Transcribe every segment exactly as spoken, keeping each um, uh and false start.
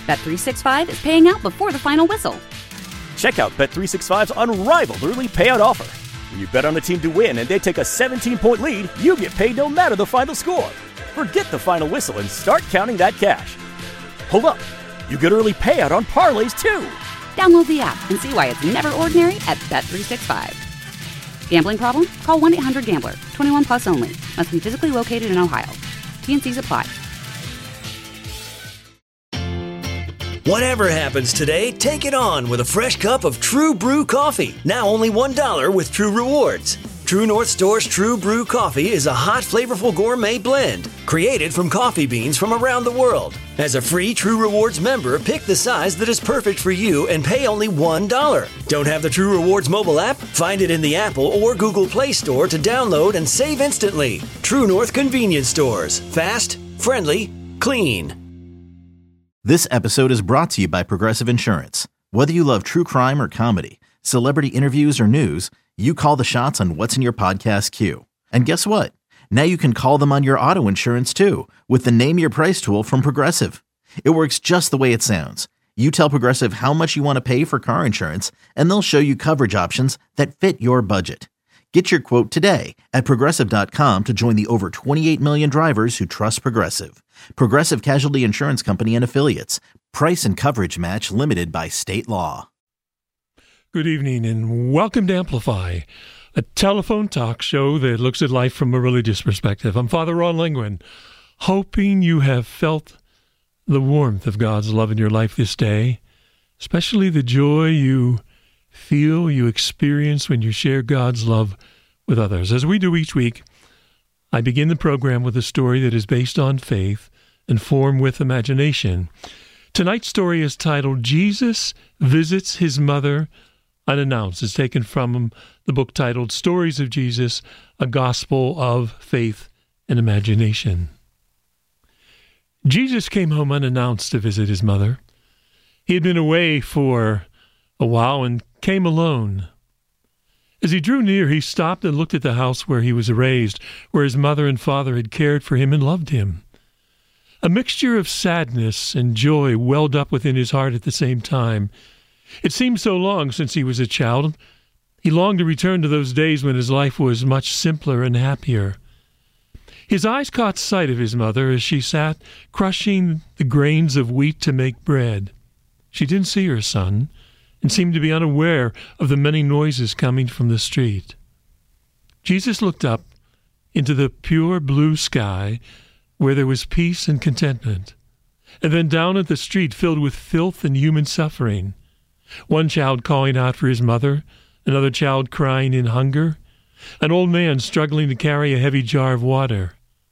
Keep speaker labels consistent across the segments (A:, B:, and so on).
A: Bet three sixty-five is paying out before the final whistle.
B: Check out Bet three sixty-five's unrivaled early payout offer. When you bet on a team to win and they take a seventeen-point lead, you get paid no matter the final score. Forget the final whistle and start counting that cash. Hold up. You get early payout on parlays, too.
A: Download the app and see why it's never ordinary at Bet three sixty-five. Gambling problem? Call one eight hundred gambler. twenty-one plus only. Must be physically located in Ohio. T N Cs apply.
C: Whatever happens today, take it on with a fresh cup of True Brew coffee. Now only one dollar with True Rewards. True North Store's True Brew coffee is a hot, flavorful gourmet blend created from coffee beans from around the world. As a free True Rewards member, pick the size that is perfect for you and pay only one dollar. Don't have the True Rewards mobile app? Find it in the Apple or Google Play Store to download and save instantly. True North Convenience Stores. Fast, friendly, clean.
D: This episode is brought to you by Progressive Insurance. Whether you love true crime or comedy, celebrity interviews or news, you call the shots on what's in your podcast queue. And guess what? Now you can call them on your auto insurance too with the Name Your Price tool from Progressive. It works just the way it sounds. You tell Progressive how much you want to pay for car insurance, and they'll show you coverage options that fit your budget. Get your quote today at Progressive dot com to join the over twenty-eight million drivers who trust Progressive. Progressive Casualty Insurance Company and Affiliates. Price and coverage match limited by state law.
E: Good evening and welcome to Amplify, a telephone talk show that looks at life from a religious perspective. I'm Father Ron Lingwin, hoping you have felt the warmth of God's love in your life this day, especially the joy you feel, you experience when you share God's love with others. As we do each week, I begin the program with a story that is based on faith and formed with imagination. Tonight's story is titled, Jesus Visits His Mother Unannounced. It's taken from the book titled Stories of Jesus, A Gospel of Faith and Imagination. Jesus came home unannounced to visit his mother. He had been away for a while and came alone. As he drew near, he stopped and looked at the house where he was raised, where his mother and father had cared for him and loved him. A mixture of sadness and joy welled up within his heart at the same time. It seemed so long since he was a child. He longed to return to those days when his life was much simpler and happier. His eyes caught sight of his mother as she sat crushing the grains of wheat to make bread. She didn't see her son and seemed to be unaware of the many noises coming from the street. Jesus looked up into the pure blue sky where there was peace and contentment, and then down at the street filled with filth and human suffering. One child calling out for his mother, another child crying in hunger, an old man struggling to carry a heavy jar of water.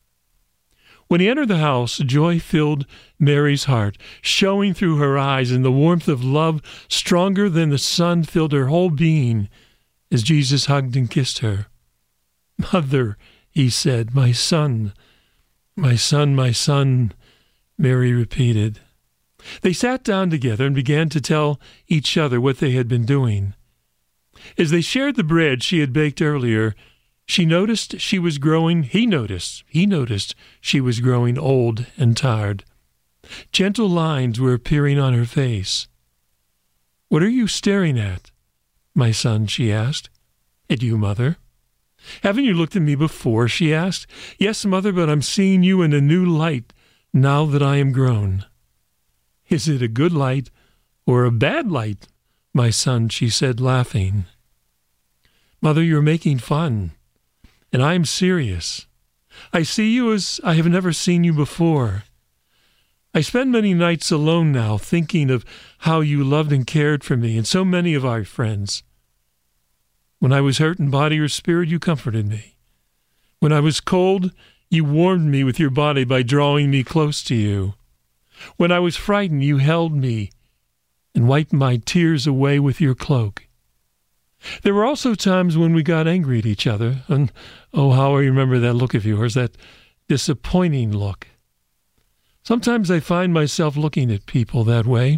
E: When he entered the house, joy filled Mary's heart, showing through her eyes, and the warmth of love stronger than the sun filled her whole being as Jesus hugged and kissed her. "Mother," he said, "my son, my son, my son," Mary repeated. They sat down together and began to tell each other what they had been doing. As they shared the bread she had baked earlier, she noticed she was growing, he noticed, he noticed she was growing old and tired. Gentle lines were appearing on her face. "What are you staring at, my son?" she asked. "At you, Mother." "Haven't you looked at me before?" she asked. "Yes, Mother, but I'm seeing you in a new light now that I am grown." "Is it a good light or a bad light, my son?" she said, laughing. "Mother, you're making fun, and I am serious. I see you as I have never seen you before. I spend many nights alone now, thinking of how you loved and cared for me and so many of our friends. When I was hurt in body or spirit, you comforted me. When I was cold, you warmed me with your body by drawing me close to you. When I was frightened, you held me and wiped my tears away with your cloak. There were also times when we got angry at each other, and oh, how I remember that look of yours, that disappointing look. Sometimes I find myself looking at people that way.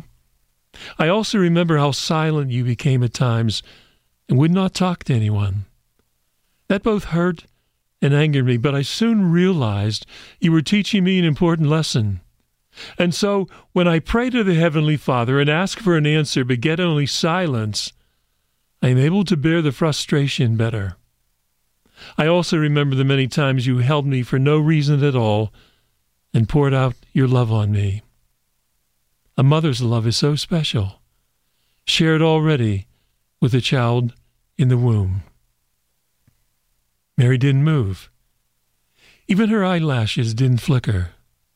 E: I also remember how silent you became at times and would not talk to anyone. That both hurt and angered me, but I soon realized you were teaching me an important lesson. And so when I pray to the Heavenly Father and ask for an answer but get only silence, I am able to bear the frustration better. I also remember the many times you held me for no reason at all and poured out your love on me. A mother's love is so special, shared already with a child in the womb. Mary didn't move. Even her eyelashes didn't flicker.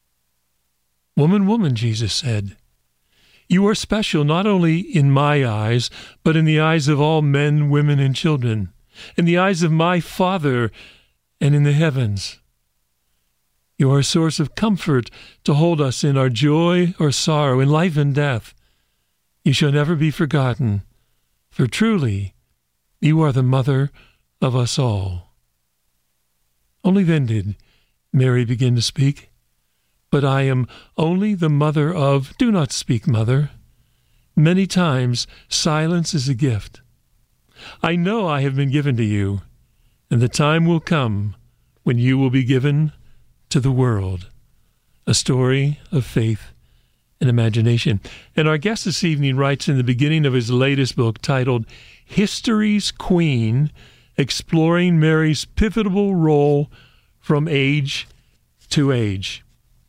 E: Woman, woman, Jesus said, you are special not only in my eyes, but in the eyes of all men, women, and children, in the eyes of my Father and in the heavens. You are a source of comfort to hold us in our joy or sorrow, in life and death. You shall never be forgotten, for truly you are the mother of us all. Only then did Mary begin to speak. But I am only the mother of, do not speak, mother. Many times silence is a gift. I know I have been given to you, and the time will come when you will be given to the world. A story of faith and imagination. And our guest this evening writes in the beginning of his latest book titled History's Queen, exploring Mary's pivotal role from age to age.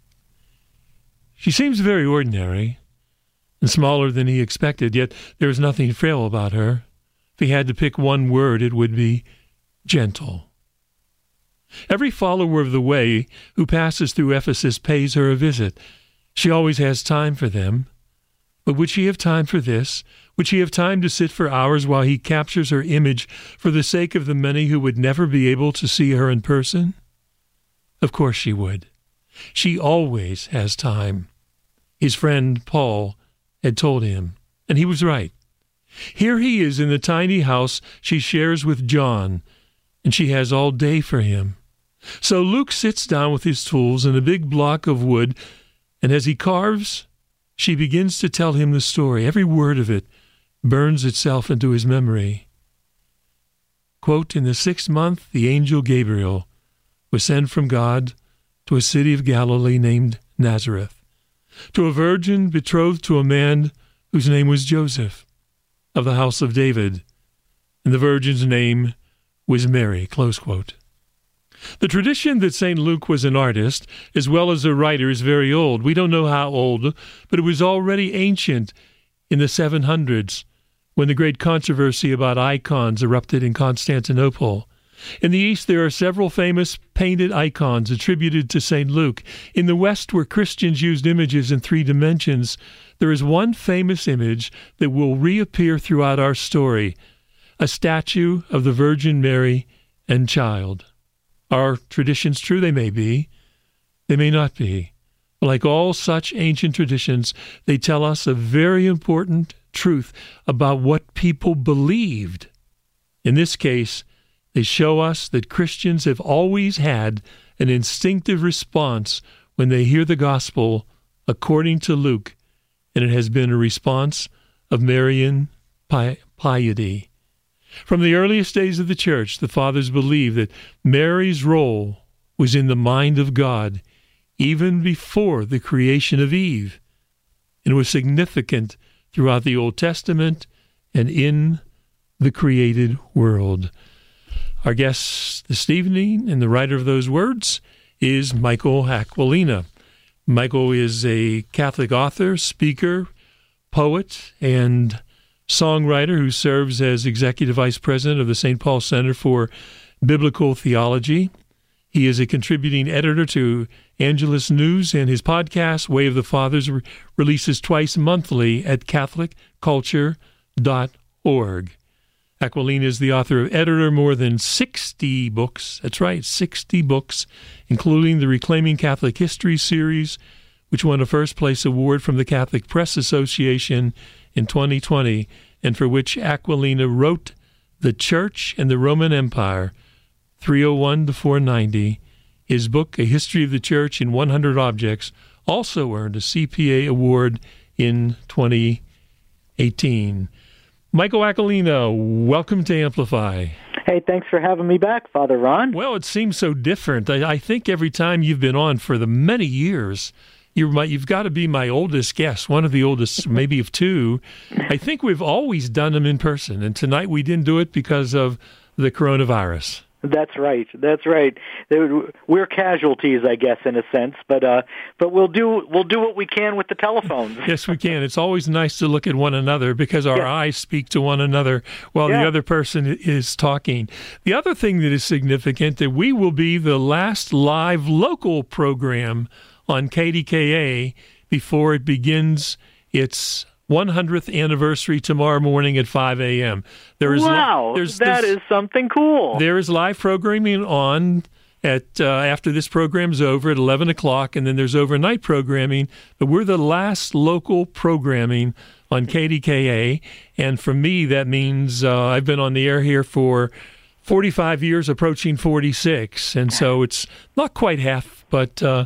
E: She seems very ordinary and smaller than he expected, yet there is nothing frail about her. If he had to pick one word, it would be gentle. Every follower of the way who passes through Ephesus pays her a visit. She always has time for them. But would she have time for this? Would she have time to sit for hours while he captures her image for the sake of the many who would never be able to see her in person? Of course she would. She always has time. His friend Paul had told him, and he was right. Here he is in the tiny house she shares with John, and she has all day for him. So Luke sits down with his tools and a big block of wood, and as he carves, she begins to tell him the story. Every word of it burns itself into his memory. Quote, in the sixth month, the angel Gabriel was sent from God to a city of Galilee named Nazareth, to a virgin betrothed to a man whose name was Joseph, of the house of David, and the virgin's name was Mary, close quote. The tradition that Saint Luke was an artist as well as a writer is very old. We don't know how old, but it was already ancient in the seven hundreds when the great controversy about icons erupted in Constantinople. In the East, there are several famous painted icons attributed to Saint Luke. In the West, where Christians used images in three dimensions, there is one famous image that will reappear throughout our story, a statue of the Virgin Mary and child. Are traditions true? They may be. They may not be. Like all such ancient traditions, they tell us a very important truth about what people believed. In this case, they show us that Christians have always had an instinctive response when they hear the gospel according to Luke, and it has been a response of Marian pi- piety. From the earliest days of the church, the fathers believed that Mary's role was in the mind of God even before the creation of Eve, and was significant throughout the Old Testament and in the created world. Our guest this evening, and the writer of those words, is Michael Aquilina. Michael is a Catholic author, speaker, poet, and songwriter who serves as Executive Vice President of the Saint Paul Center for Biblical Theology. He is a contributing editor to Angelus News, and his podcast, Way of the Fathers, re- releases twice monthly at catholic culture dot org. Aquilina is the author of editor more than sixty books. That's right, sixty books, including the Reclaiming Catholic History series, which won a first-place award from the Catholic Press Association in twenty twenty, and for which Aquilina wrote The Church and the Roman Empire, three oh one to four ninety. His book, A History of the Church in one hundred Objects, also earned a C P A award in twenty eighteen. Michael Aquilina, welcome to Amplify.
F: Hey, thanks for having me back, Father Ron.
E: Well, it seems so different. I, I think every time you've been on for the many years, you're my, you've got to be my oldest guest, one of the oldest, maybe of two. I think we've always done them in person, and tonight we didn't do it because of the coronavirus.
F: That's right. That's right. We're casualties, I guess, in a sense, but uh, but we'll do we'll do what we can with the telephones.
E: Yes, we can. It's always nice to look at one another because our yeah. eyes speak to one another while yeah. the other person is talking. The other thing that is significant that we will be the last live local program on K D K A before it begins its one hundredth anniversary tomorrow morning at five a.m. There is
F: wow,
E: li- there's,
F: that
E: there's,
F: is something cool.
E: There is live programming on at uh, after this program's over at eleven o'clock, and then there's overnight programming. But we're the last local programming on K D K A, and for me, that means uh, I've been on the air here for forty-five years, approaching forty-six, and so it's not quite half, but uh,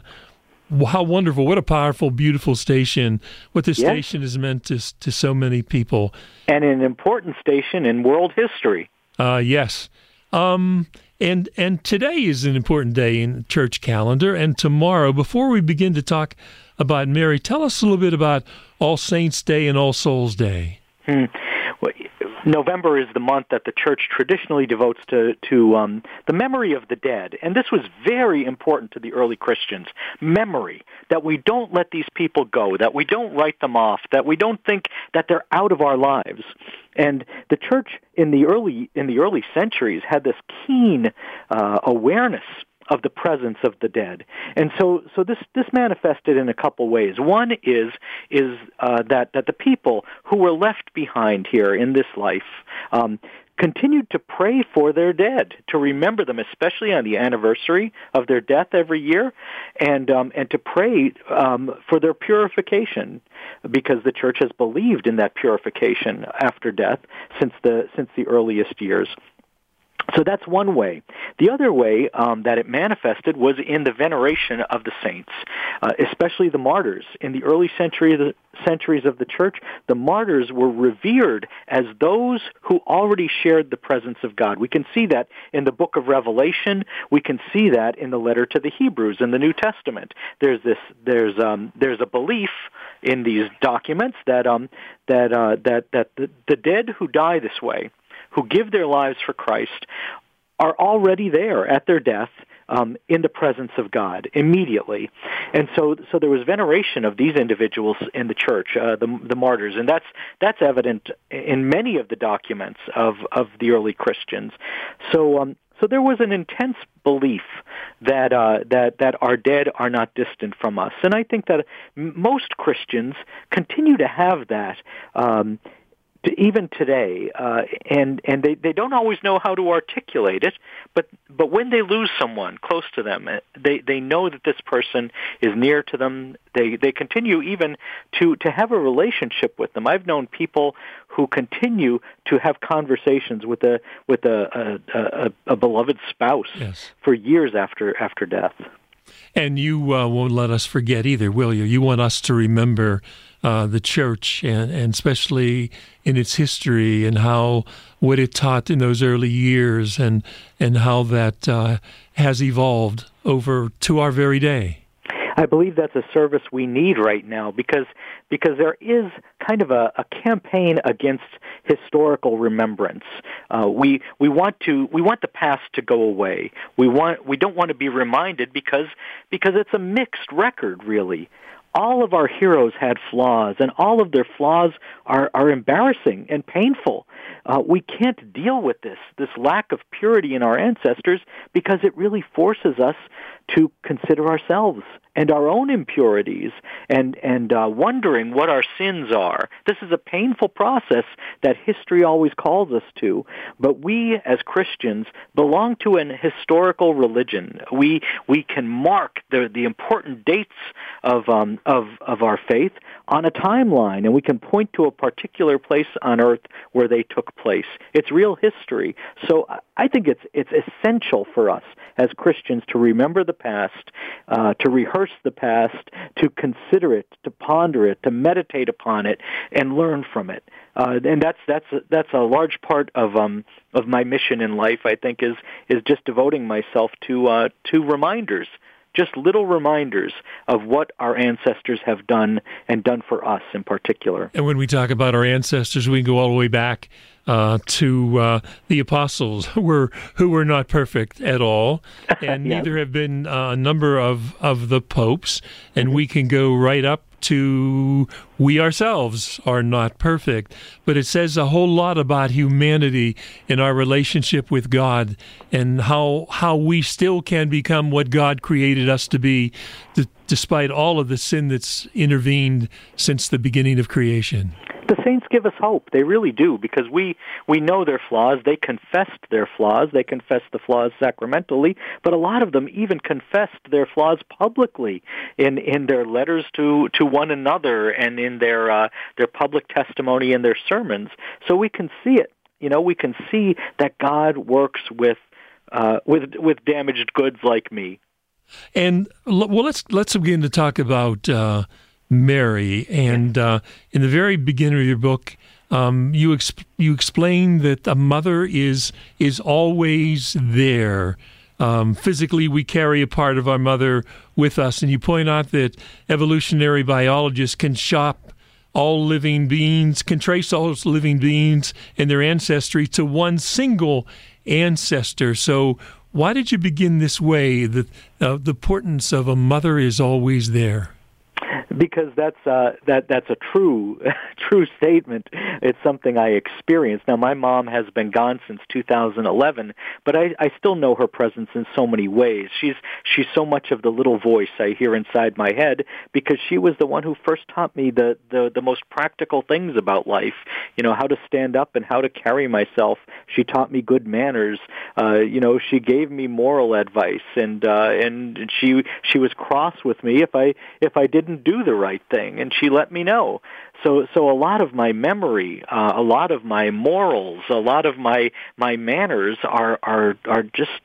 E: how wonderful. What a powerful, beautiful station. What this yes. station has meant to, to so many people.
F: And an important station in world history.
E: Uh, yes. Um, and and today is an important day in the church calendar. And tomorrow, before we begin to talk about Mary, tell us a little bit about All Saints' Day and All Souls' Day.
F: Hmm. Well, November is the month that the church traditionally devotes to, to um, the memory of the dead. And this was very important to the early Christians. Memory, that we don't let these people go, that we don't write them off, that we don't think that they're out of our lives. And the church in the early in the early centuries had this keen uh, awareness of the presence of the dead. And so so this this manifested in a couple ways. One is is uh, that that the people who were left behind here in this life um, continued to pray for their dead, to remember them, especially on the anniversary of their death every year, and um, and to pray um, for their purification, because the church has believed in that purification after death since the since the earliest years. So that's one way. The other way um, that it manifested was in the veneration of the saints, uh, especially the martyrs. In the early century, the centuries of the church, the martyrs were revered as those who already shared the presence of God. We can see that in the book of Revelation. We can see that in the letter to the Hebrews in the New Testament. There's this. There's um, there's a belief in these documents that um, that uh, that that the, the dead who die this way, who give their lives for Christ, are already there at their death um, in the presence of God immediately. And so so there was veneration of these individuals in the church, uh, the, the martyrs, and that's that's evident in many of the documents of, of the early Christians. So um, so there was an intense belief that uh, that that our dead are not distant from us. And I think that most Christians continue to have that um even today, uh, and and they, they don't always know how to articulate it, but but when they lose someone close to them, they, they know that this person is near to them. They they continue even to, to have a relationship with them. I've known people who continue to have conversations with a with a a, a, a beloved spouse
E: yes.
F: for years after after death.
E: And you uh, won't let us forget either, will you? You want us to remember uh, the church, and, and especially in its history and how what it taught in those early years, and and how that uh, has evolved over to our very day.
F: I believe that's a service we need right now, because because there is kind of a, a campaign against historical remembrance. Uh, we we want to we want the past to go away. We want we don't want to be reminded because because it's a mixed record, really. All of our heroes had flaws, and all of their flaws are, are embarrassing and painful. Uh, we can't deal with this, this lack of purity in our ancestors, because it really forces us to consider ourselves and our own impurities, and and uh, wondering what our sins are. This is a painful process that history always calls us to, but we as Christians belong to an historical religion. We we can mark the the important dates of um, of of our faith on a timeline, and we can point to a particular place on earth where they took place. It's real history. So I think it's it's essential for us as Christians to remember the past, uh, to rehearse the past, to consider it, to ponder it, to meditate upon it, and learn from it. Uh, and that's that's a, that's a large part of um of my mission in life. I think is is just devoting myself to uh, to reminders just little reminders of what our ancestors have done and done for us in particular.
E: And when we talk about our ancestors, we can go all the way back uh, to uh, the apostles, who were who were not perfect at all, and
F: yes.
E: neither have been uh, a number of, of the popes. And mm-hmm. we can go right up to we ourselves are not perfect, but it says a whole lot about humanity and our relationship with God, and how how we still can become what God created us to be, d- despite all of the sin that's intervened since the beginning of creation.
F: The saints give us hope. They really do, because we, we know their flaws. They confessed their flaws. They confessed the flaws sacramentally, but a lot of them even confessed their flaws publicly in, in their letters to, to one another and in their uh, their public testimony and their sermons. So we can see it. You know, we can see that God works with uh, with with damaged goods like me.
E: And well, let's let's begin to talk about Uh... Mary, and uh, in the very beginning of your book, um, you exp- you explain that a mother is is always there. Um, physically, we carry a part of our mother with us, and you point out that evolutionary biologists can shop all living beings, can trace all living beings and their ancestry to one single ancestor. So, why did you begin this way? That uh, the importance of a mother is always there.
F: Because that's uh, that that's a true true statement. It's something I experienced. Now, my mom has been gone since two thousand eleven, but I, I still know her presence in so many ways. She's she's so much of the little voice I hear inside my head, because she was the one who first taught me the, the, the most practical things about life. You know, how to stand up and how to carry myself. She taught me good manners. Uh, you know, she gave me moral advice, and uh, and she she was cross with me if I if I didn't do the right thing, and she let me know. So, so a lot of my memory, uh, a lot of my morals, a lot of my my manners are are are just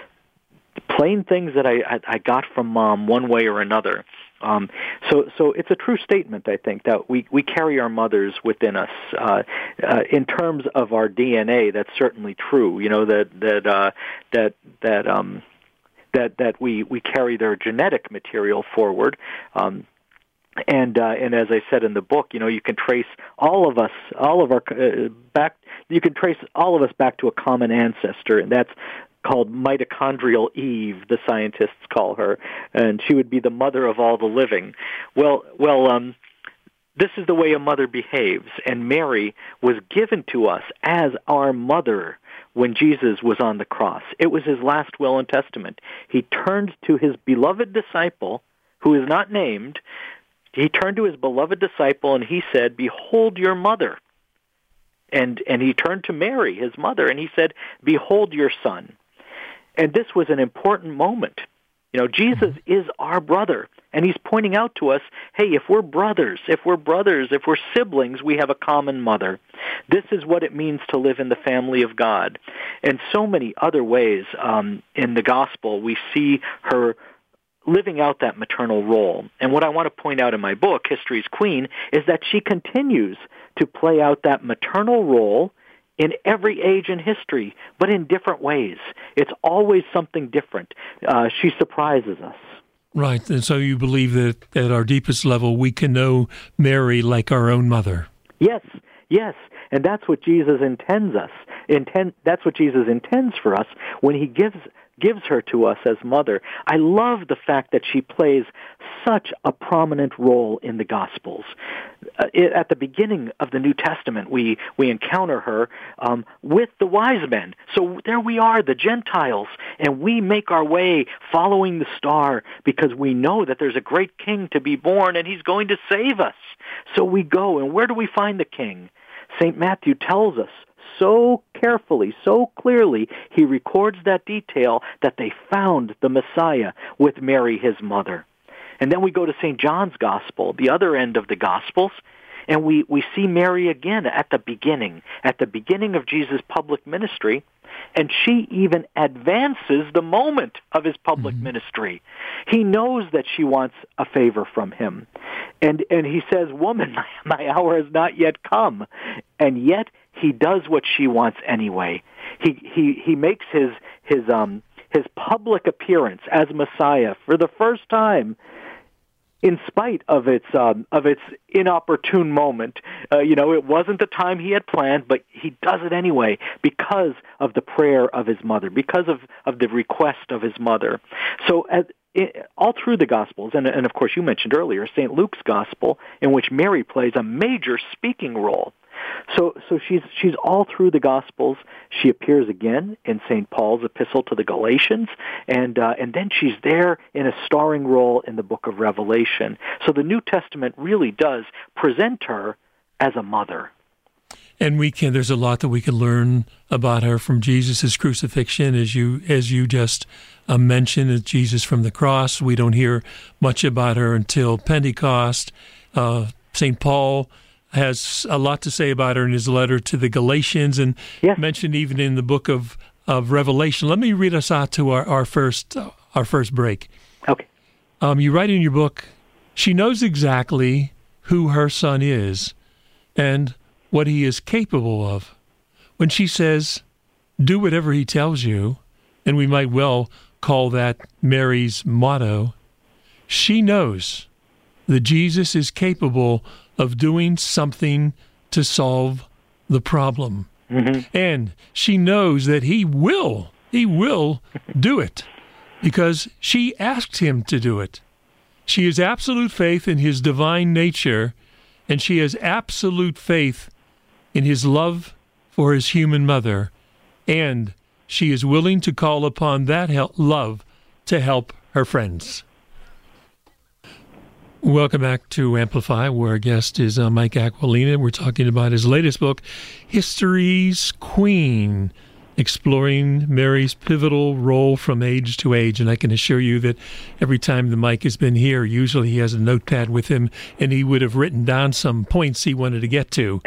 F: plain things that I I, I got from Mom one way or another. Um, so, so it's a true statement, I think, that we, we carry our mothers within us. Uh, uh, in terms of our D N A, that's certainly true. You know, that that uh, that that um, that that we we carry their genetic material forward. Um, And uh, and as I said in the book, you know, you can trace all of us, all of our uh, back. You can trace all of us back to a common ancestor, and that's called mitochondrial Eve. The scientists call her, and she would be the mother of all the living. Well, well, um, this is the way a mother behaves, and Mary was given to us as our mother when Jesus was on the cross. It was his last will and testament. He turned to his beloved disciple, who is not named. He turned to his beloved disciple and he said, "Behold your mother." And and he turned to Mary, his mother, and he said, "Behold your son." And this was an important moment. You know, Jesus is our brother, and he's pointing out to us, hey, if we're brothers, if we're brothers, if we're siblings, we have a common mother. This is what it means to live in the family of God. And so many other ways um, in the gospel, we see her living out that maternal role. And what I want to point out in my book, History's Queen, is that she continues to play out that maternal role in every age in history, but in different ways. It's always something different. Uh, she surprises us.
E: Right, and so you believe that at our deepest level we can know Mary like our own mother.
F: Yes, yes, and that's what Jesus intends us. Intend, that's what Jesus intends for us when he gives gives her to us as mother. I love the fact that she plays such a prominent role in the Gospels. Uh, it, at the beginning of the New Testament, we, we encounter her um, with the wise men. So there we are, the Gentiles, and we make our way following the star because we know that there's a great king to be born and he's going to save us. So we go, and where do we find the king? Saint Matthew tells us so carefully, so clearly, he records that detail that they found the Messiah with Mary, his mother. And then we go to Saint John's Gospel, the other end of the Gospels, and we, we see Mary again at the beginning, at the beginning of Jesus' public ministry, and she even advances the moment of his public mm-hmm. ministry. He knows that she wants a favor from him. And and he says, "Woman, my hour has not yet come." And yet he does what she wants anyway. He he he makes his his um his public appearance as Messiah for the first time, in spite of its um, of its inopportune moment. Uh, you know, it wasn't the time he had planned, but he does it anyway because of the prayer of his mother, because of, of the request of his mother. So as, it, all through the Gospels, and, and of course you mentioned earlier, Saint Luke's Gospel, in which Mary plays a major speaking role. So, so she's she's all through the Gospels. She appears again in Saint Paul's epistle to the Galatians, and uh, and then she's there in a starring role in the book of Revelation. So the New Testament really does present her as a mother.
E: And we can. There's a lot that we can learn about her from Jesus' crucifixion, as you as you just uh, mentioned, as Jesus from the cross. We don't hear much about her until Pentecost. Uh, Saint Paul has a lot to say about her in his letter to the Galatians, and yes. mentioned even in the book of, of Revelation. Let me read us out to our, our first uh, our first break.
F: Okay.
E: Um, you write in your book, she knows exactly who her son is and what he is capable of. When she says, do whatever he tells you, and we might well call that Mary's motto, she knows that Jesus is capable of doing something to solve the problem. Mm-hmm. And she knows that he will, he will do it because she asked him to do it. She has absolute faith in his divine nature, and she has absolute faith in his love for his human mother, and she is willing to call upon that help, love to help her friends. Welcome back to Amplify, where our guest is uh, Mike Aquilina. We're talking about his latest book, History's Queen, exploring Mary's pivotal role from age to age. And I can assure you that every time the Mike has been here, usually he has a notepad with him, and he would have written down some points he wanted to get to.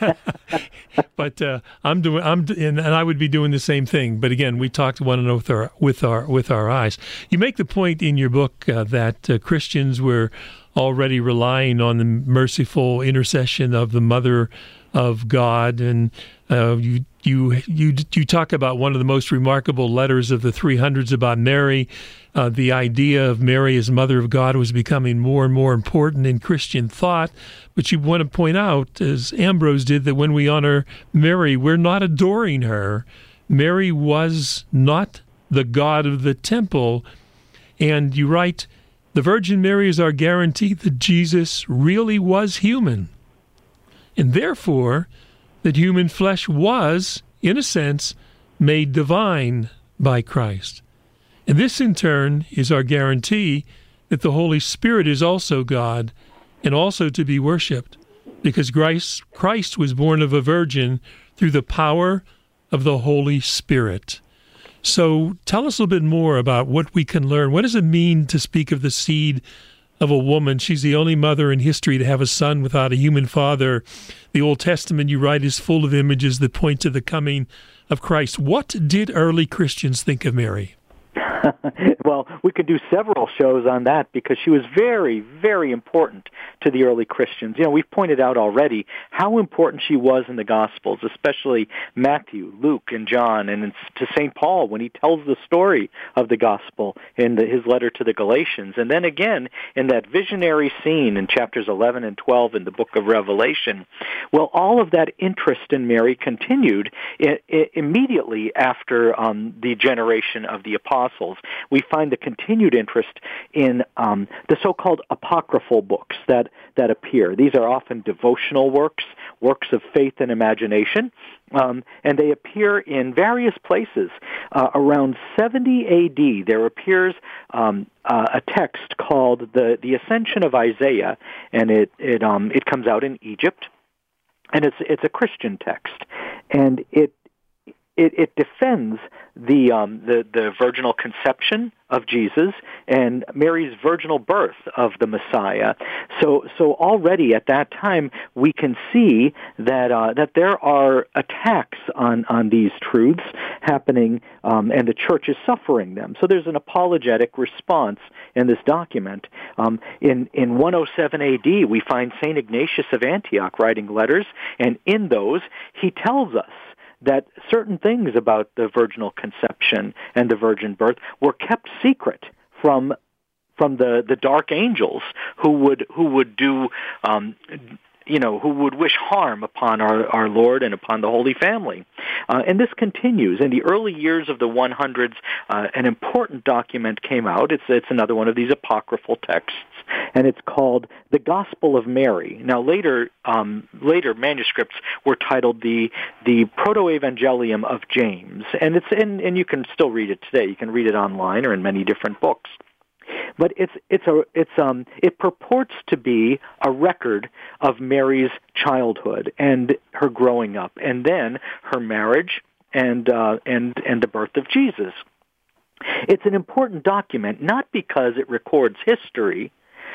E: But uh, I'm doing, I'm, and, and I would be doing the same thing. But again, we talk to one another with our with our with our eyes. You make the point in your book uh, that uh, Christians were already relying on the merciful intercession of the Mother of God, and uh, you you you you talk about one of the most remarkable letters of the three hundreds about Mary. Uh, the idea of Mary as Mother of God was becoming more and more important in Christian thought. But you want to point out, as Ambrose did, that when we honor Mary, we're not adoring her. Mary was not the God of the temple. And you write, the Virgin Mary is our guarantee that Jesus really was human. And therefore, that human flesh was, in a sense, made divine by Christ. And this, in turn, is our guarantee that the Holy Spirit is also God and also to be worshipped, because Christ, Christ was born of a virgin through the power of the Holy Spirit. So tell us a little bit more about what we can learn. What does it mean to speak of the seed of a woman? She's the only mother in history to have a son without a human father. The Old Testament, you write, is full of images that point to the coming of Christ. What did early Christians think of Mary?
F: Well, we could do several shows on that because she was very, very important to the early Christians. You know, we've pointed out already how important she was in the Gospels, especially Matthew, Luke, and John, and to Saint Paul when he tells the story of the Gospel in the, his letter to the Galatians. And then again, in that visionary scene in chapters eleven and twelve in the book of Revelation. Well, all of that interest in Mary continued I- I- immediately after um, the generation of the apostles. We find the continued interest in um, the so-called apocryphal books that, that appear. These are often devotional works, works of faith and imagination, um, and they appear in various places. Uh, around seventy A D, there appears um, uh, a text called the, the Ascension of Isaiah, and it it um, it comes out in Egypt, and it's it's a Christian text, and it It, it defends the, um, the the virginal conception of Jesus and Mary's virginal birth of the Messiah. So so already at that time we can see that uh, that there are attacks on, on these truths happening, um, and the church is suffering them. So there's an apologetic response in this document. Um, in in one oh seven A D we find Saint Ignatius of Antioch writing letters, and in those he tells us that certain things about the virginal conception and the virgin birth were kept secret from from the, the dark angels who would who would do um, you know who would wish harm upon our, our Lord and upon the Holy Family. Uh, and this continues. In the early years of the hundreds, uh, an important document came out. It's it's another one of these apocryphal texts, and it's called the Gospel of Mary. Now, later um, later manuscripts were titled the the Proto-Evangelium of James, and it's and, and you can still read it today. You can read it online or in many different books. But it's it's a it's um it purports to be a record of Mary's childhood and her growing up, and then her marriage and uh, and and the birth of Jesus. It's an important document not because it records history,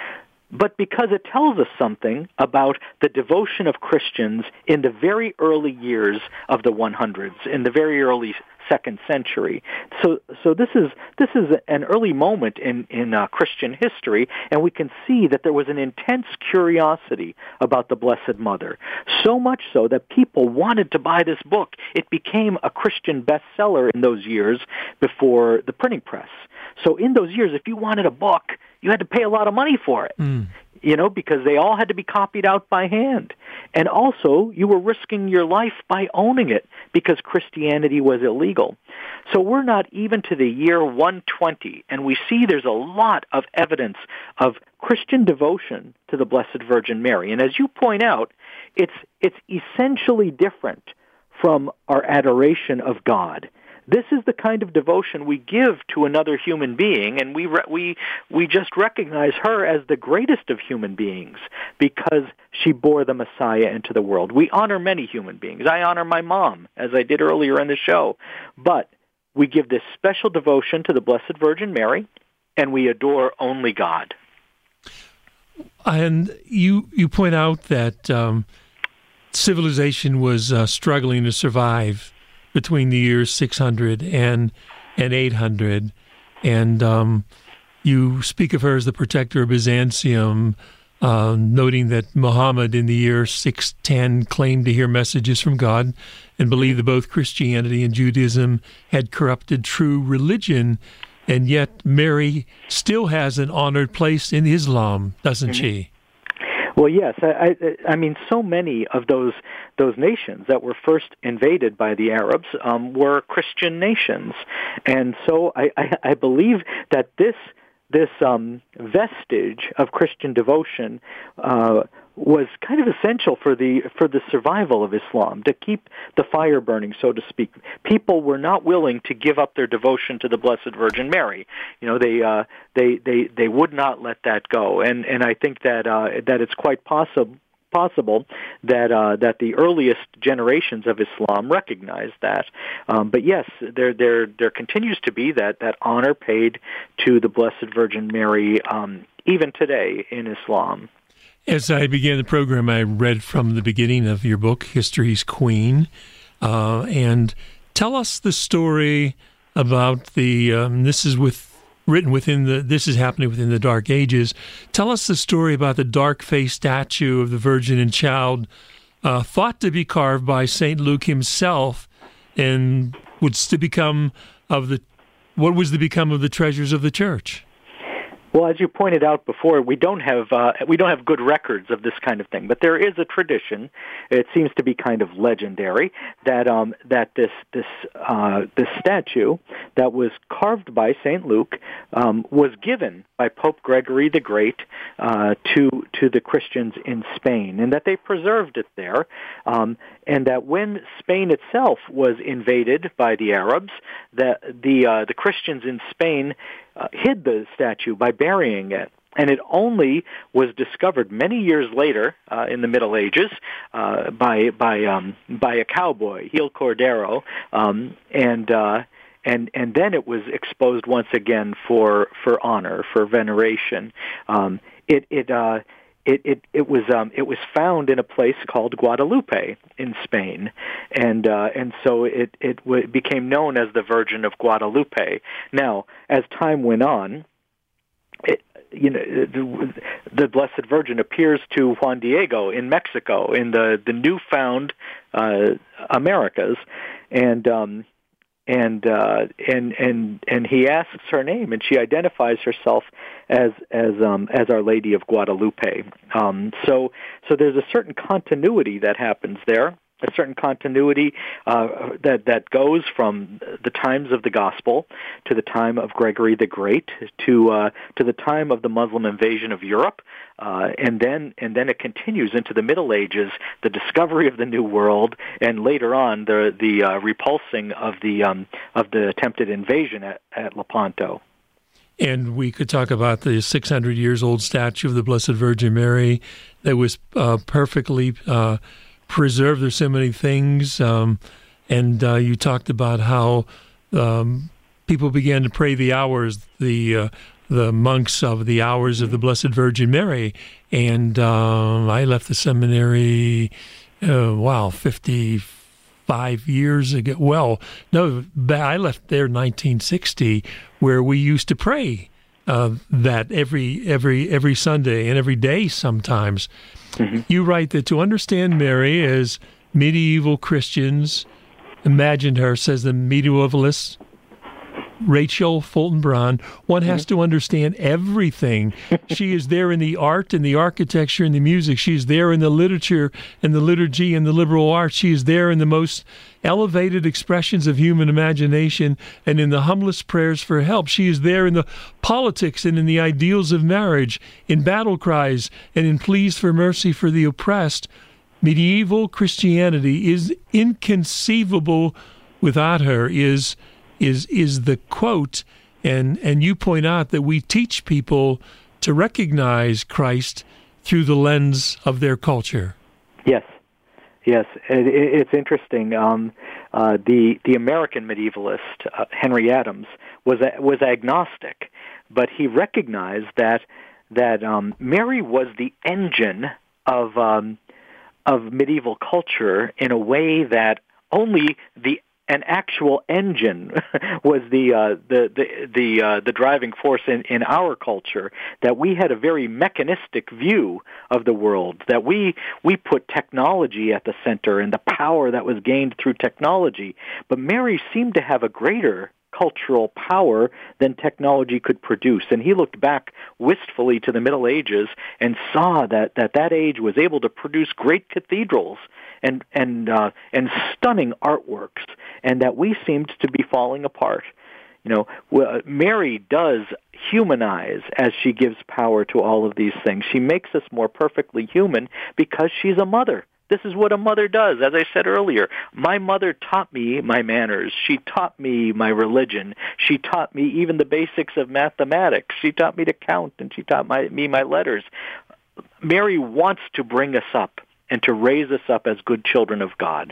F: but because it tells us something about the devotion of Christians in the very early years of the hundreds, in the very early second century. So, so this is this is an early moment in in uh, Christian history, and we can see that there was an intense curiosity about the Blessed Mother. So much so that people wanted to buy this book. It became a Christian bestseller in those years before the printing press. So, in those years, if you wanted a book, you had to pay a lot of money for it. Mm. You know, because they all had to be copied out by hand. And also, you were risking your life by owning it because Christianity was illegal. So we're not even to the year one twenty, and we see there's a lot of evidence of Christian devotion to the Blessed Virgin Mary. And as you point out, it's it's essentially different from our adoration of God. This is the kind of devotion we give to another human being, and we re- we we just recognize her as the greatest of human beings because she bore the Messiah into the world. We honor many human beings. I honor my mom, as I did earlier in the show, but we give this special devotion to the Blessed Virgin Mary, and we adore only God.
E: And you you point out that um, civilization was uh, struggling to survive between the years six hundred and, and eight hundred. And um, you speak of her as the protector of Byzantium, uh, noting that Muhammad in the year six ten claimed to hear messages from God and believed that both Christianity and Judaism had corrupted true religion. And yet Mary still has an honored place in Islam, doesn't mm-hmm. she?
F: Well, yes. I, I, I mean, so many of those those nations that were first invaded by the Arabs um, were Christian nations, and so I, I, I believe that this this um, vestige of Christian devotion uh, was kind of essential for the for the survival of Islam, to keep the fire burning, so to speak. People were not willing to give up their devotion to the Blessed Virgin Mary. You know, they uh, they they they would not let that go, and and I think that uh, that it's quite possible. possible that uh, that the earliest generations of Islam recognized that. Um, but yes, there there there continues to be that, that honor paid to the Blessed Virgin Mary um, even today in Islam.
E: As I began the program, I read from the beginning of your book, History's Queen, uh, and tell us the story about the. Um, this is with. Written within the, this is happening within the Dark Ages. Tell us the story about the dark-faced statue of the Virgin and Child, uh, thought to be carved by Saint Luke himself, and would to become of the, what was to become of the treasures of the Church?
F: Well, as you pointed out before, we don't have uh, we don't have good records of this kind of thing, but there is a tradition. It seems to be kind of legendary that um, that this this uh, this statue that was carved by Saint Luke um, was given by Pope Gregory the Great uh, to to the Christians in Spain, and that they preserved it there, um, and that when Spain itself was invaded by the Arabs, that the uh, the Christians in Spain Uh, hid the statue by burying it. And it only was discovered many years later, uh, in the Middle Ages, uh, by by um, by a cowboy, Gil Cordero, um, and uh, and and then it was exposed once again for for honor, for veneration. Um, it it. Uh, It, it it was um, it was found in a place called Guadalupe in Spain, and uh, and so it it w- became known as the Virgin of Guadalupe. Now, as time went on, it, you know, the, the Blessed Virgin appears to Juan Diego in Mexico, in the the newfound uh, Americas, and um, and uh, and and and he asks her name, and she identifies herself as as um, as Our Lady of Guadalupe. Um, so so there's a certain continuity that happens there. A certain continuity uh, that that goes from the times of the Gospel to the time of Gregory the Great to uh, to the time of the Muslim invasion of Europe, uh, and then and then it continues into the Middle Ages, the discovery of the New World, and later on the the uh, repulsing of the um, of the attempted invasion at, at Lepanto.
E: And we could talk about the six hundred years old statue of the Blessed Virgin Mary that was uh, perfectly. Uh, preserved. There's so many things, um, and uh, you talked about how um, people began to pray the hours, the uh, the monks of the hours of the Blessed Virgin Mary, and uh, I left the seminary, uh, wow, fifty-five years ago. Well, no, I left there in nineteen sixty, where we used to pray uh, that every every every Sunday and every day sometimes. Mm-hmm. You write that to understand Mary as medieval Christians imagined her, says the medievalist Rachel Fulton Brown, one has mm-hmm. to understand everything. She is there in the art and the architecture and the music. She is there in the literature and the liturgy and the liberal arts. She is there in the most elevated expressions of human imagination and in the humblest prayers for help. She is there in the politics and in the ideals of marriage, in battle cries and in pleas for mercy for the oppressed. Medieval Christianity is inconceivable without her, is is is the quote, and and you point out that we teach people to recognize Christ through the lens of their culture. Yes,
F: yes, it, it's interesting. Um, uh, the the American medievalist uh, Henry Adams was was agnostic, but he recognized that that um, Mary was the engine of um, of medieval culture in a way that only the an actual engine was the uh, the the the, uh, the driving force in, in our culture. That we had a very mechanistic view of the world. That we we put technology at the center and the power that was gained through technology. But Mary seemed to have a greater cultural power than technology could produce. And he looked back wistfully to the Middle Ages and saw that that, that age was able to produce great cathedrals and and uh, and stunning artworks, and that we seemed to be falling apart. You know, well, Mary does humanize as she gives power to all of these things. She makes us more perfectly human because she's a mother. This is what a mother does. As I said earlier, my mother taught me my manners. She taught me my religion. She taught me even the basics of mathematics. She taught me to count, and she taught my, me my letters. Mary wants to bring us up and to raise us up as good children of God.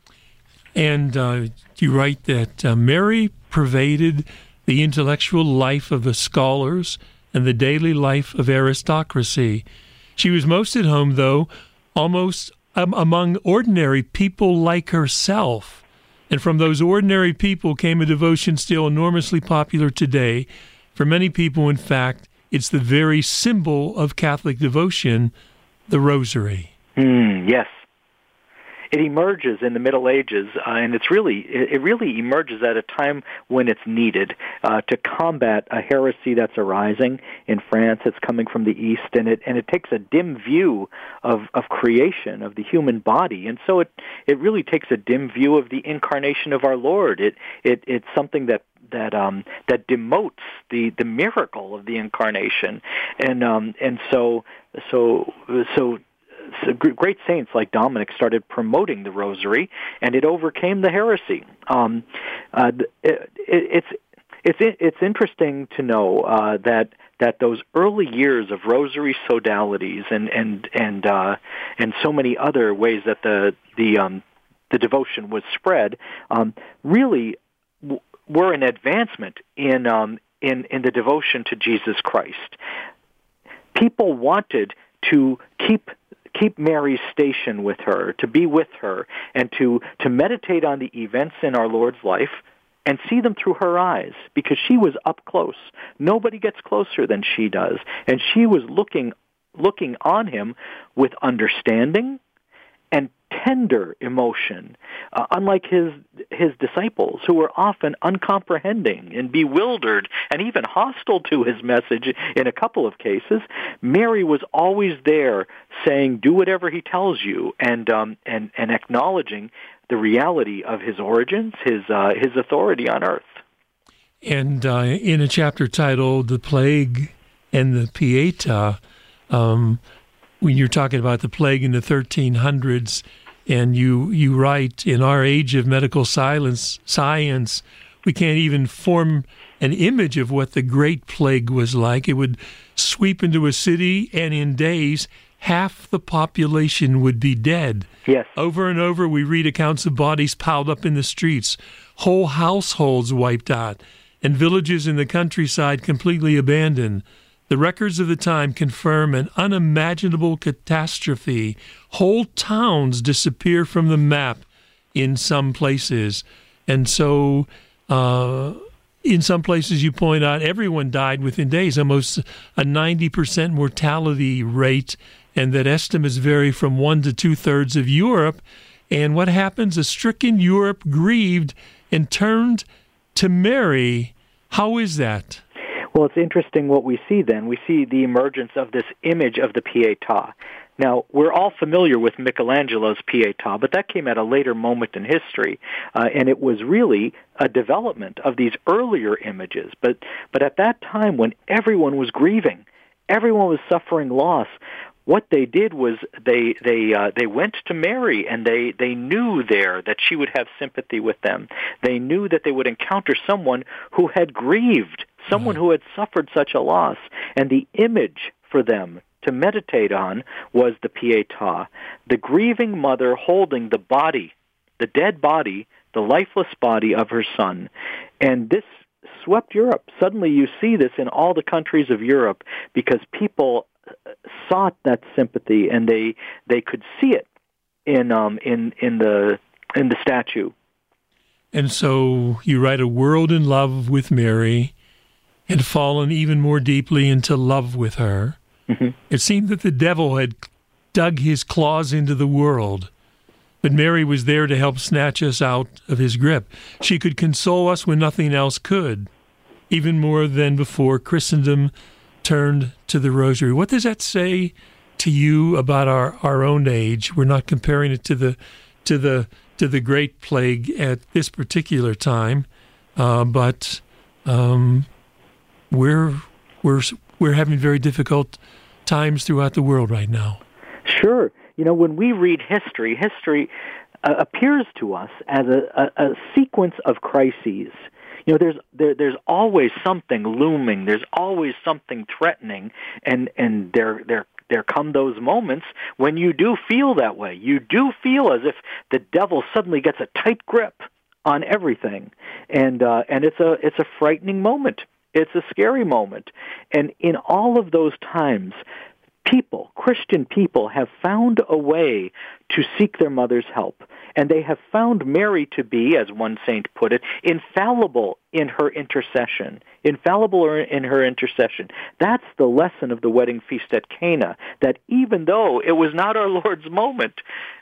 E: And uh, you write that uh, Mary pervaded the intellectual life of the scholars and the daily life of aristocracy. She was most at home, though, almost um, among ordinary people like herself. And from those ordinary people came a devotion still enormously popular today. For many people, in fact, it's the very symbol of Catholic devotion, the Rosary.
F: Mm, yes. It emerges in the Middle Ages, uh, and it's really it really emerges at a time when it's needed uh, to combat a heresy that's arising in France. It's coming from the East, and it and it takes a dim view of, of creation, of the human body, and so it it really takes a dim view of the incarnation of our Lord. It it it's something that that um, that demotes the, the miracle of the incarnation, and um, and so so so. So great saints like Dominic started promoting the Rosary, and it overcame the heresy. Um, uh, it, it, it's it's it's interesting to know uh, that that those early years of Rosary sodalities and and and uh, and so many other ways that the the um, the devotion was spread um, really w- were an advancement in um, in in the devotion to Jesus Christ. People wanted to keep. keep Mary's station with her, to be with her, and to, to meditate on the events in our Lord's life, and see them through her eyes, because she was up close. Nobody gets closer than she does. And she was looking looking on him with understanding and tender emotion, uh, unlike his his disciples, who were often uncomprehending and bewildered and even hostile to his message in a couple of cases. Mary was always there saying, do whatever he tells you, and um, and, and acknowledging the reality of his origins, his uh, his authority on earth.
E: And uh, in a chapter titled The Plague and the Pietà, um, when you're talking about the plague in the thirteen hundreds, and you, you write, in our age of medical science, science, we can't even form an image of what the Great Plague was like. It would sweep into a city, and in days, half the population would be dead.
F: Yes.
E: Over and over, we read accounts of bodies piled up in the streets, whole households wiped out, and villages in the countryside completely abandoned. The records of the time confirm an unimaginable catastrophe. Whole towns disappear from the map in some places. And so uh, in some places, you point out, everyone died within days, almost a ninety percent mortality rate, and that estimates vary from one to two-thirds of Europe. And what happens? A stricken Europe grieved and turned to Mary. How is that?
F: Well, it's interesting what we see then. We see the emergence of this image of the Pietà. Now, we're all familiar with Michelangelo's Pietà, but that came at a later moment in history, uh, and it was really a development of these earlier images. But, but at that time, when everyone was grieving, everyone was suffering loss, what they did was they they uh, they went to Mary, and they, they knew there that she would have sympathy with them. They knew that they would encounter someone who had grieved, someone who had suffered such a loss. And the image for them to meditate on was the Pietà, the grieving mother holding the body, the dead body, the lifeless body of her son. And this swept Europe. Suddenly you see this in all the countries of Europe, because people sought that sympathy, and they they could see it in um in in the in the statue.
E: And so you write, a world in love with Mary had fallen even more deeply into love with her. Mm-hmm. It seemed that the devil had dug his claws into the world, but Mary was there to help snatch us out of his grip. She could console us when nothing else could, even more than before Christendom turned to the rosary. What does that say to you about our, our own age? We're not comparing it to the to the to the Great Plague at this particular time, uh, but um, we're we're we're having very difficult times throughout the world right now.
F: Sure, you know, when we read history, history uh, appears to us as a, a, a sequence of crises. You know, there's there, there's always something looming. There's always something threatening, and and there there there come those moments when you do feel that way. You do feel as if the devil suddenly gets a tight grip on everything, and uh, and it's a it's a frightening moment. It's a scary moment, and in all of those times, people, Christian people, have found a way to seek their mother's help. And they have found Mary to be, as one saint put it, infallible in her intercession. Infallible in her intercession. That's the lesson of the wedding feast at Cana, that even though it was not our Lord's moment,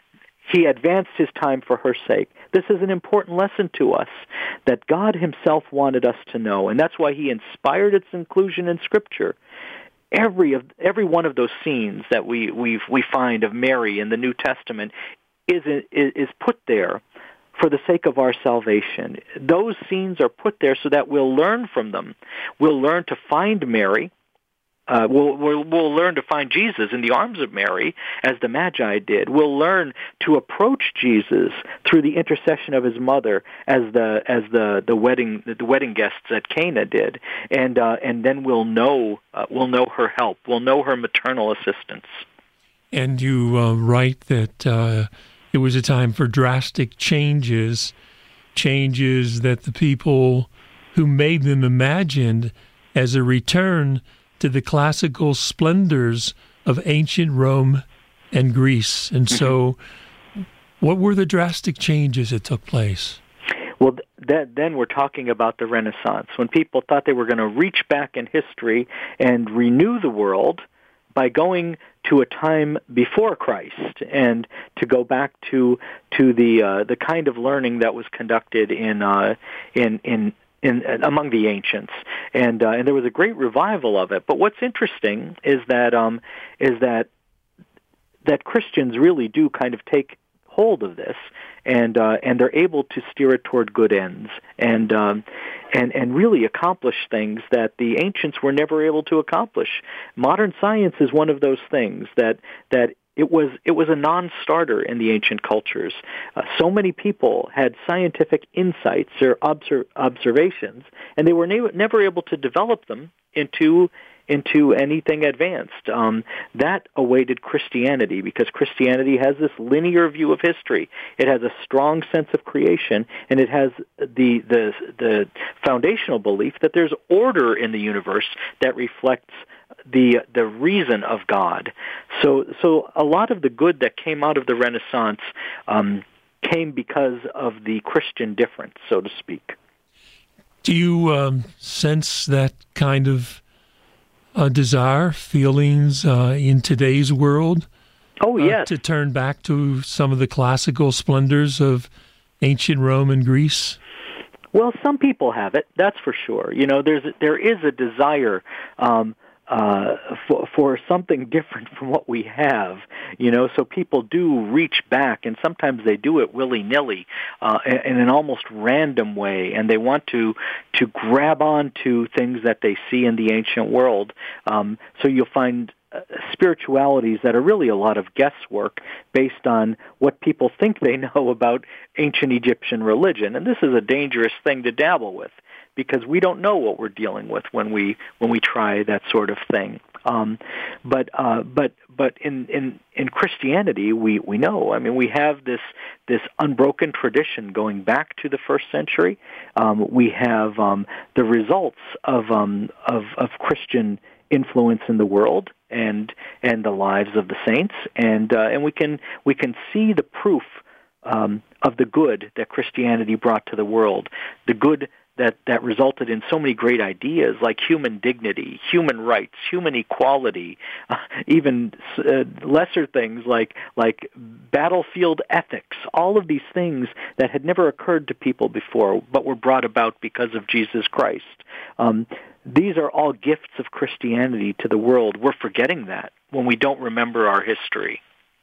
F: he advanced his time for her sake. This is an important lesson to us that God himself wanted us to know, and that's why he inspired its inclusion in Scripture. Every of every one of those scenes that we we we find of Mary in the New Testament is is put there for the sake of our salvation. Those scenes are put there so that we'll learn from them. We'll learn to find Mary. Uh, we'll, we'll we'll learn to find Jesus in the arms of Mary, as the Magi did. We'll learn to approach Jesus through the intercession of his mother, as the as the, the wedding the wedding guests at Cana did, and uh, and then we'll know uh, we'll know her help. We'll know her maternal assistance.
E: And you uh, write that uh, it was a time for drastic changes, changes that the people who made them imagined as a return to the classical splendors of ancient Rome and Greece. And so what were the drastic changes that took place?
F: Well, that, then we're talking about the Renaissance, when people thought they were going to reach back in history and renew the world by going to a time before Christ and to go back to to the uh, the kind of learning that was conducted in uh, in in. In, among the ancients, and uh, and there was a great revival of it. But what's interesting is that um, is that that Christians really do kind of take hold of this, and uh, and they're able to steer it toward good ends, and um, and and really accomplish things that the ancients were never able to accomplish. Modern science is one of those things that that. It was it was a non-starter in the ancient cultures. Uh, so many people had scientific insights or obser- observations, and they were ne- never able to develop them into into anything advanced. Um, that awaited Christianity, because Christianity has this linear view of history. It has a strong sense of creation, and it has the the the foundational belief that there's order in the universe that reflects the the reason of God. So so a lot of the good that came out of the Renaissance um, came because of the Christian difference, so to speak.
E: Do you um, sense that kind of uh, desire, feelings uh, in today's world?
F: Oh, yes.
E: Uh, to turn back to some of the classical splendors of ancient Rome and Greece?
F: Well, some people have it, that's for sure. You know, there's there is a desire um, uh, for, for something different from what we have, you know, so people do reach back, and sometimes they do it willy-nilly uh, in an almost random way, and they want to to grab on to things that they see in the ancient world. Um, so you'll find Uh, spiritualities that are really a lot of guesswork based on what people think they know about ancient Egyptian religion. And this is a dangerous thing to dabble with, because we don't know what we're dealing with when we when we try that sort of thing. Um, but uh, but but in, in, in Christianity, we, we know. I mean, we have this this unbroken tradition going back to the first century. Um, we have um, the results of um, of, of Christian influence in the world and and the lives of the saints, and uh, and we can we can see the proof um, of the good that Christianity brought to the world, the good that that resulted in so many great ideas like human dignity, human rights, human equality, uh, even uh, lesser things like like battlefield ethics. All of these things that had never occurred to people before, but were brought about because of Jesus Christ. Um, These are all gifts of Christianity to the world. We're forgetting that when we don't remember our history.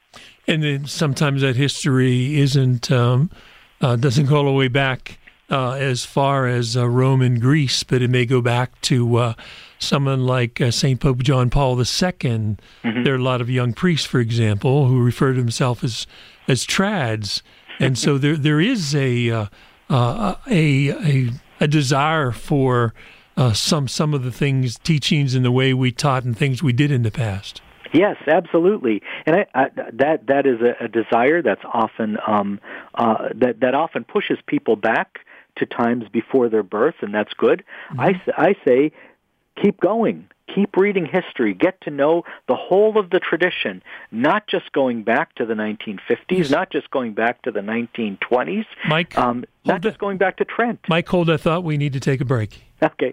E: And then sometimes that history isn't um, uh, doesn't go all the way back uh, as far as uh, Rome and Greece, but it may go back to uh, someone like uh, Saint Pope John Paul the Second. Mm-hmm. There are a lot of young priests, for example, who refer to themselves as as trads, and so there there is a uh, uh, a, a a desire for Uh, some some of the things, teachings, and the way we taught and things we did in the past.
F: Yes, absolutely, and I, I, that that is a, a desire that's often um, uh, that that often pushes people back to times before their birth, and that's good. Mm-hmm. I I say, keep going. Keep reading history. Get to know the whole of the tradition, not just going back to the nineteen fifties, yes. Not just going back to the nineteen twenties,
E: Mike,
F: um, not just going back to Trent.
E: Mike, hold that thought. We need to take a break.
F: Okay.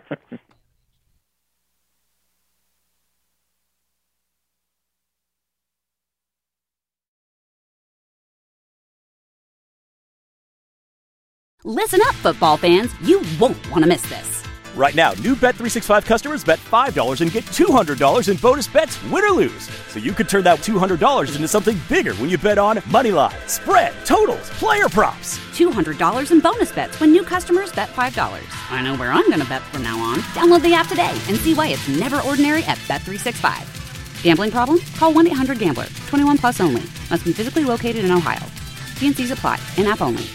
A: Listen up, football fans. You won't want to miss this.
B: Right now, new Bet three sixty-five customers bet five dollars and get two hundred dollars in bonus bets, win or lose. So you could turn that two hundred dollars into something bigger when you bet on money line, spread, totals, player props.
A: two hundred dollars in bonus bets when new customers bet five dollars. I know where I'm going to bet from now on. Download the app today and see why it's never ordinary at Bet three sixty-five. Gambling problem? Call one eight hundred gambler. twenty-one plus only. Must be physically located in Ohio. T and C's apply. In-app only.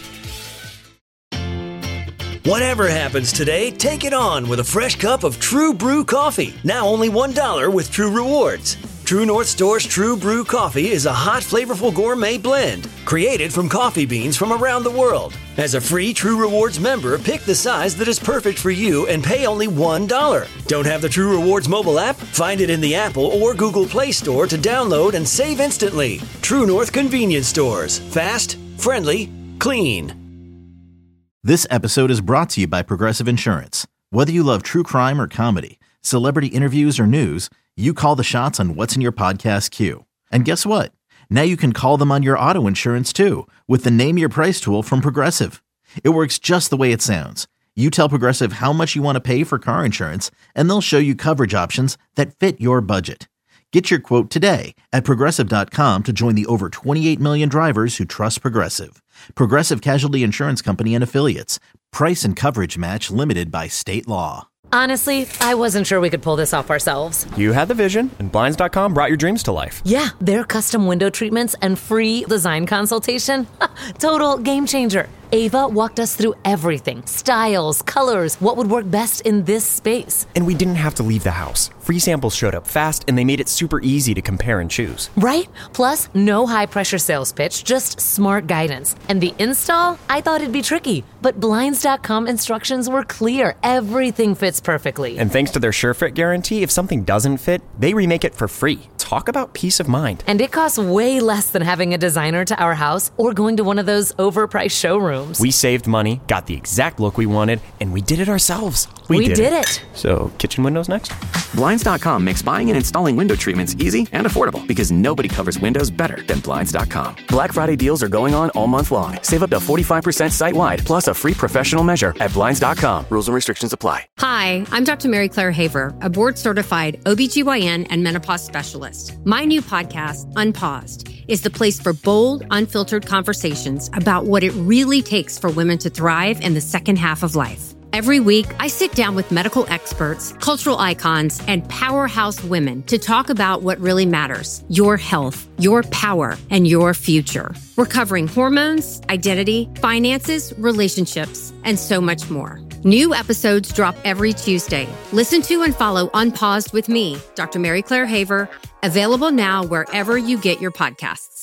C: Whatever happens today, take it on with a fresh cup of True Brew coffee. Now only one dollar with True Rewards. True North Store's True Brew coffee is a hot, flavorful gourmet blend created from coffee beans from around the world. As a free True Rewards member, pick the size that is perfect for you and pay only one dollar. Don't have the True Rewards mobile app? Find it in the Apple or Google Play Store to download and save instantly. True North Convenience Stores. Fast, friendly, clean.
D: This episode is brought to you by Progressive Insurance. Whether you love true crime or comedy, celebrity interviews or news, you call the shots on what's in your podcast queue. And guess what? Now you can call them on your auto insurance too with the Name Your Price tool from Progressive. It works just the way it sounds. You tell Progressive how much you want to pay for car insurance, and they'll show you coverage options that fit your budget. Get your quote today at Progressive dot com to join the over twenty-eight million drivers who trust Progressive. Progressive Casualty Insurance Company and Affiliates. Price and coverage match limited by state law.
G: Honestly, I wasn't sure we could pull this off ourselves.
H: You had the vision, and Blinds dot com brought your dreams to life.
G: Yeah, their custom window treatments and free design consultation. Total game changer. Ava walked us through everything. Styles, colors, what would work best in this space.
H: And we didn't have to leave the house. Free samples showed up fast, and they made it super easy to compare and choose.
G: Right? Plus, no high-pressure sales pitch, just smart guidance. And the install? I thought it'd be tricky, but Blinds dot com instructions were clear. Everything fits perfectly.
H: And thanks to their SureFit guarantee, if something doesn't fit, they remake it for free. Talk about peace of mind.
G: And it costs way less than having a designer to our house or going to one of those overpriced showrooms.
H: We saved money, got the exact look we wanted, and we did it ourselves.
G: We, we did, did it. it.
H: So, kitchen windows next?
I: Blinds dot com makes buying and installing window treatments easy and affordable because nobody covers windows better than Blinds dot com. Black Friday deals are going on all month long. Save up to forty-five percent site-wide, plus a free professional measure at Blinds dot com. Rules and restrictions apply.
J: Hi, I'm Doctor Mary Claire Haver, a board-certified O B G Y N and menopause specialist. My new podcast, Unpaused, is the place for bold, unfiltered conversations about what it really takes for women to thrive in the second half of life. Every week, I sit down with medical experts, cultural icons, and powerhouse women to talk about what really matters: your health, your power, and your future. We're covering hormones, identity, finances, relationships, and so much more. New episodes drop every Tuesday. Listen to and follow Unpaused with me, Doctor Mary Claire Haver, available now wherever you get your podcasts.